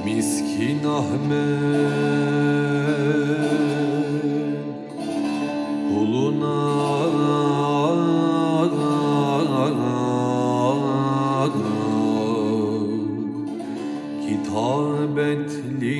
Miskin Ahmet kuluna kitabetli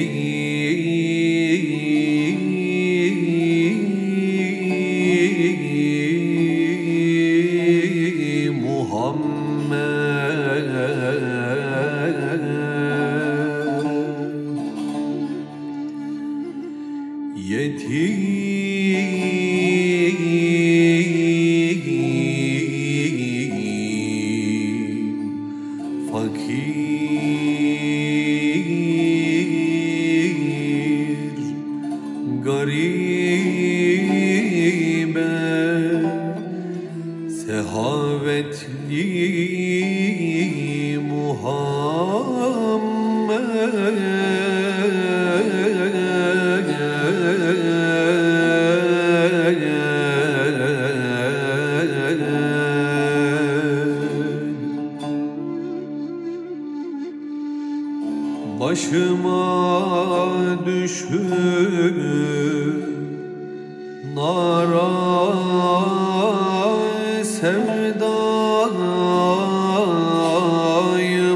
yetim, fakir, garibe, sehavetli başıma düşüp nara sevdayı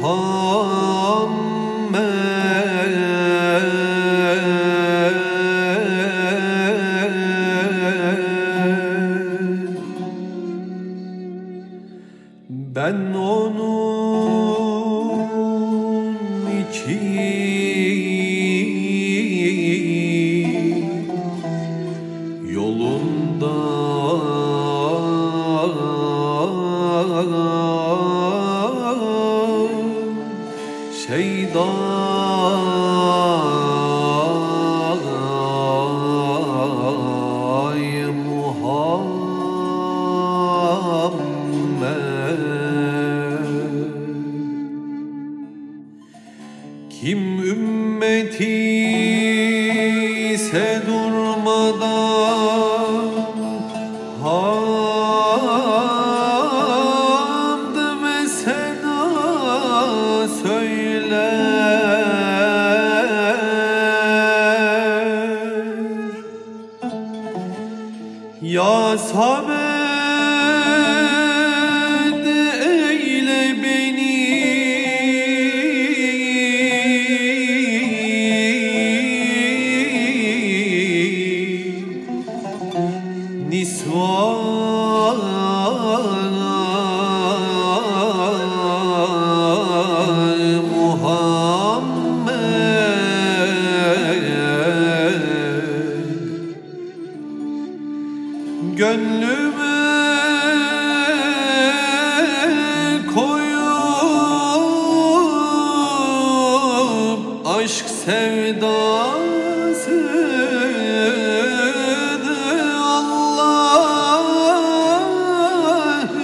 Muhammed, ben onun için yolunda şeydayı Muhammed. Kim ümmeti ise durmadan hamd ve sena söyler. Ya Samed eyle beni nisvan Muhammed, gönlüme koyup aşk sevdası Allah'ım,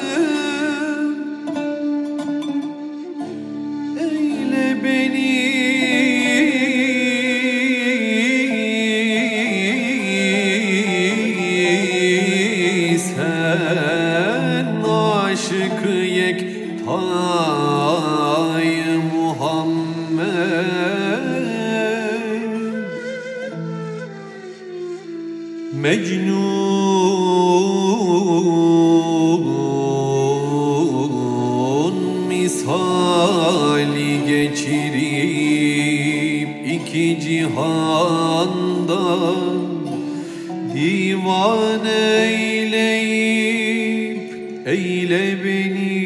eyle beni sen aşık yektay Muhammed. Mecnun misali geçirip iki cihandan divan eyleyip eyle beni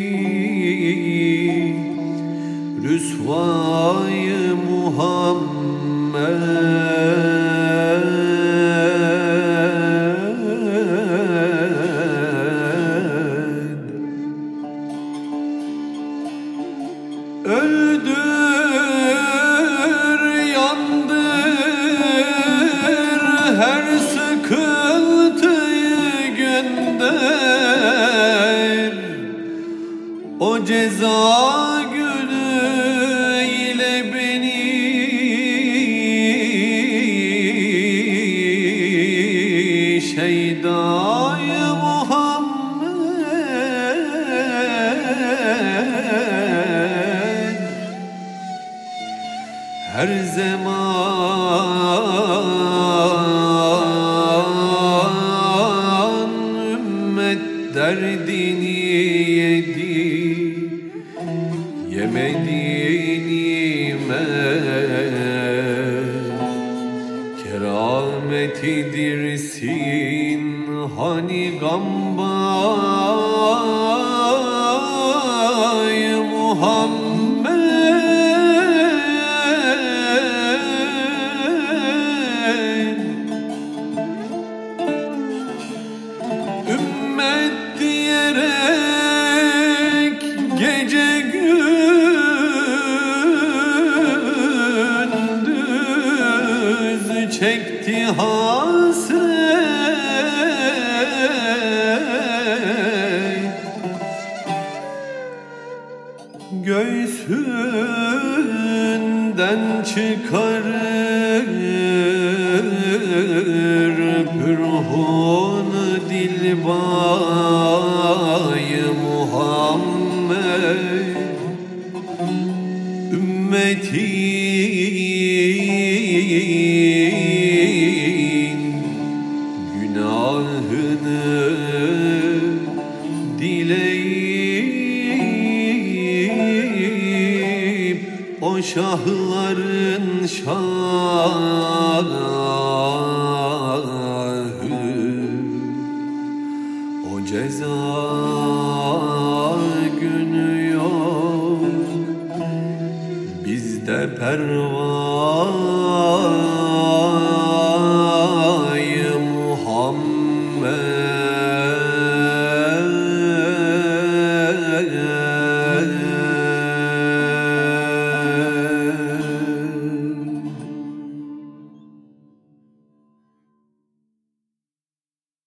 rüsvayı Muhammed. Öldür, yandır, her sıkıntıyı gönder. O ceza günü ile beni şeydayı Muhammed. her zaman ümmet derdini yedi, yemediğime kerametidirsin hani gambay Muhammed. Ümmet diyerek gece gündüz çekti hasret, göğsünden çıkarır pürhun dilbay Muhammed. Ümmetin günahını dileyip o şahların şahı, o ceza günü yok bizde perva